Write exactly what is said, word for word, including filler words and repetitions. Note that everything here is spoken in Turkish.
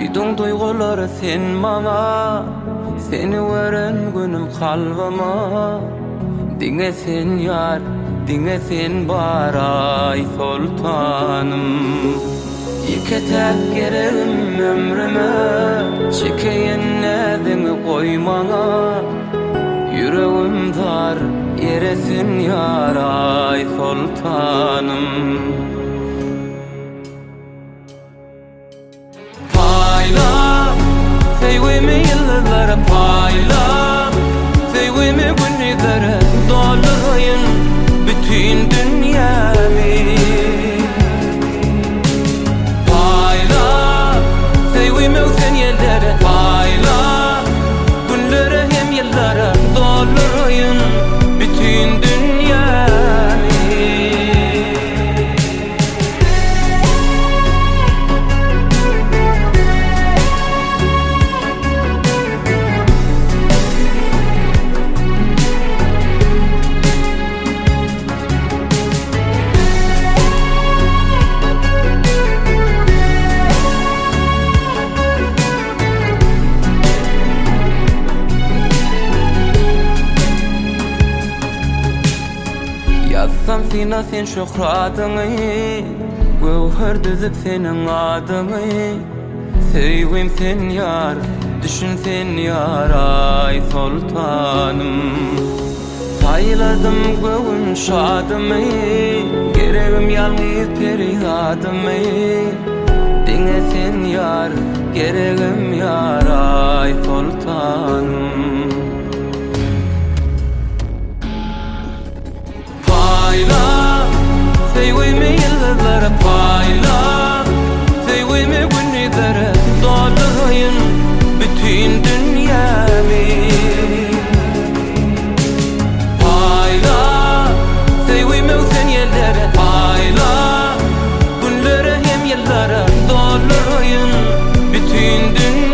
Duydun duyguları sen bana, seni veren günüm kalbama. Dinle sen yar, dinle sen baray sultanım. Yiketek gereğim ömrüme, çekeyen nedeni koymana. Yüreğim dar, yeresin yaray sultanım. Payla, sevgimi yıllara payla. Sevgimi günlere doldurayım bütün dünyamı. Payla, sevgimi sen yerlere payla. Günlere hem yıllara doldurayım bütün dünyamı. Yazsam sina sen şöhratını, gövher düzüp senin adını. Sevgim sen yar, düşün sen yar ay sultanım. Sayladım gövün şadımı, gereğim yalnız periyadımı. Dinle sen yar, gereğim yar ay sultanım. Payla, sevgimi yıllara payla. Sevgimi günlere doldurayım bütün dünyamı. Payla, sevgimi sen yerlere payla. Günlere hem yıllara doldurayım bütün dünyamı.